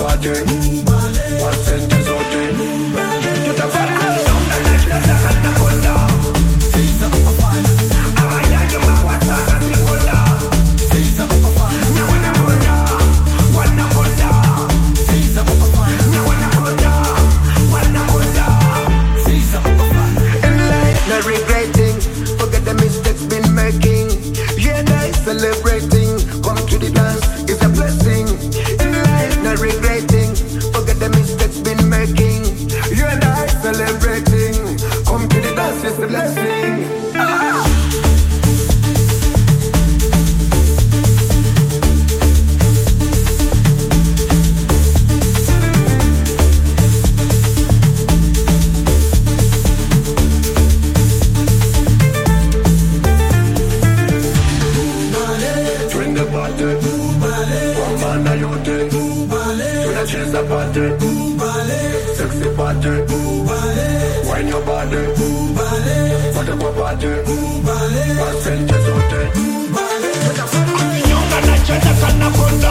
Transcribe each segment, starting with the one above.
party. One cent is out there. You the fuck out of regretting, forget the mistakes been making. Yeah, nice celebrating. Come to the dance, it's a blessing. In life, not regretting, forget the mistakes been making. Yeah, nice celebrating. Come to the dance, it's a blessing. Sexy party, wine your body, whatever party, one cent is out there. Nyonga na cheza kana konda,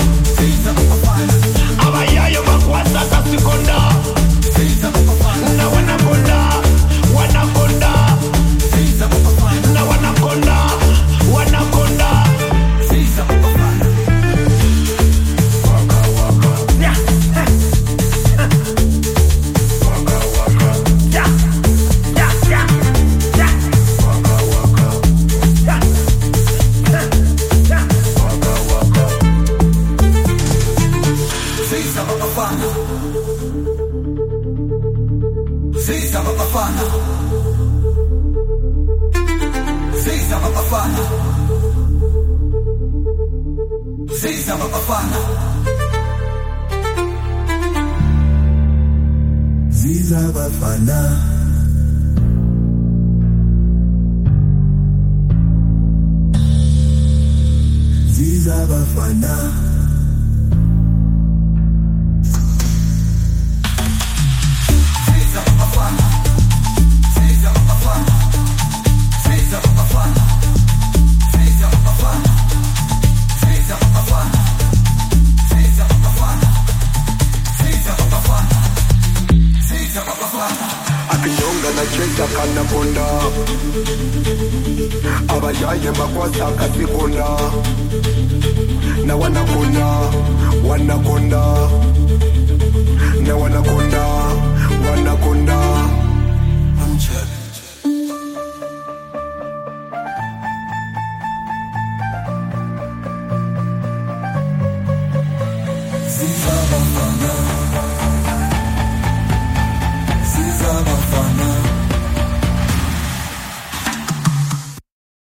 abayayo makwasa kasikonda, na wanakonda, wanakonda, na wanakonda, wanakonda. Ziza Bafana. Ziza Bafana. Cheza kana konda, abayaye makwasa kasikonda, na wanakonda, wanakonda, na wanakonda, wanakonda.